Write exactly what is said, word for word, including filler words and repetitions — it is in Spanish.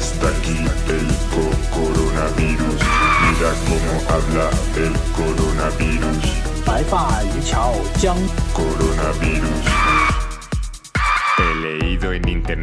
está aquí el co- coronavirus. Mira cómo habla el coronavirus. 白发渔樵江 Coronavirus. He leído en internet